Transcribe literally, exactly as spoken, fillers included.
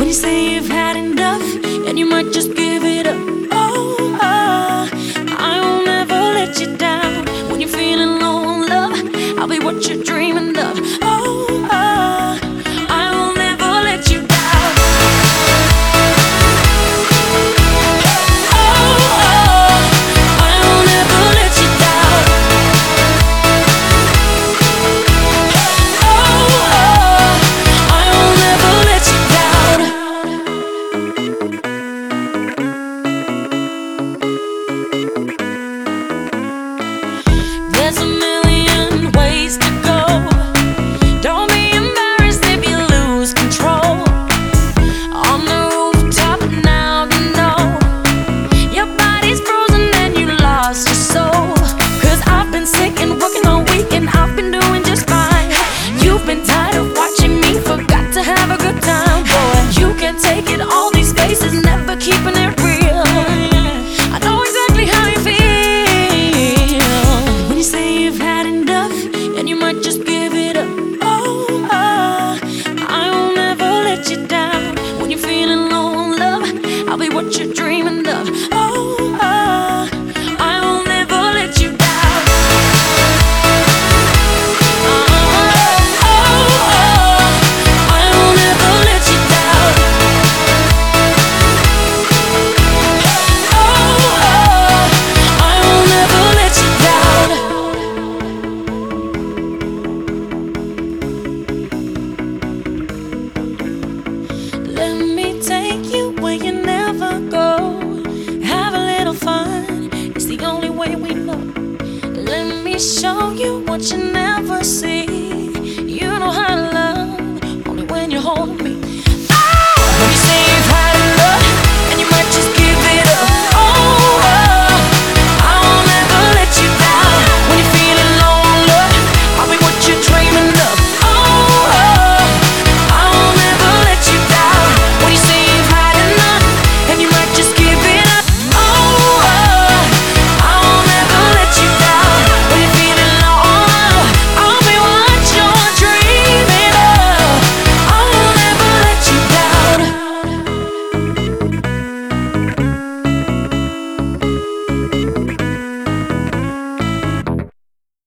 you say you've had enough, and you might just give it up. Oh, uh, I will never let you down. When you're feeling low on love, I'll be what you're dreaming of. Oh, uh, I will never let you down. Oh, uh, I will never let you down. Oh, uh, I will never let you down. There's a million ways to go. Don't be embarrassed if you lose control. On the rooftop now, you know your body's frozen and you lost your soul. Cause I've been sick and working all week and I've been doing just fine. You've been tired of watching me, forgot to have a good time. Boy, you can't take it, all these faces, never keeping it real. I know exactly how you feel when you say you've had enough, and you might just give it up. Oh, uh, I will never let you down. When you're feeling low on love, I'll be what you're dreaming of. Oh, uh, I will never let you down. Uh, oh, uh, I will never let you down. Oh, uh, I will never let you down. Let me take you where you never go. Have a little fun, it's the only way we know. Let me show you what you never see.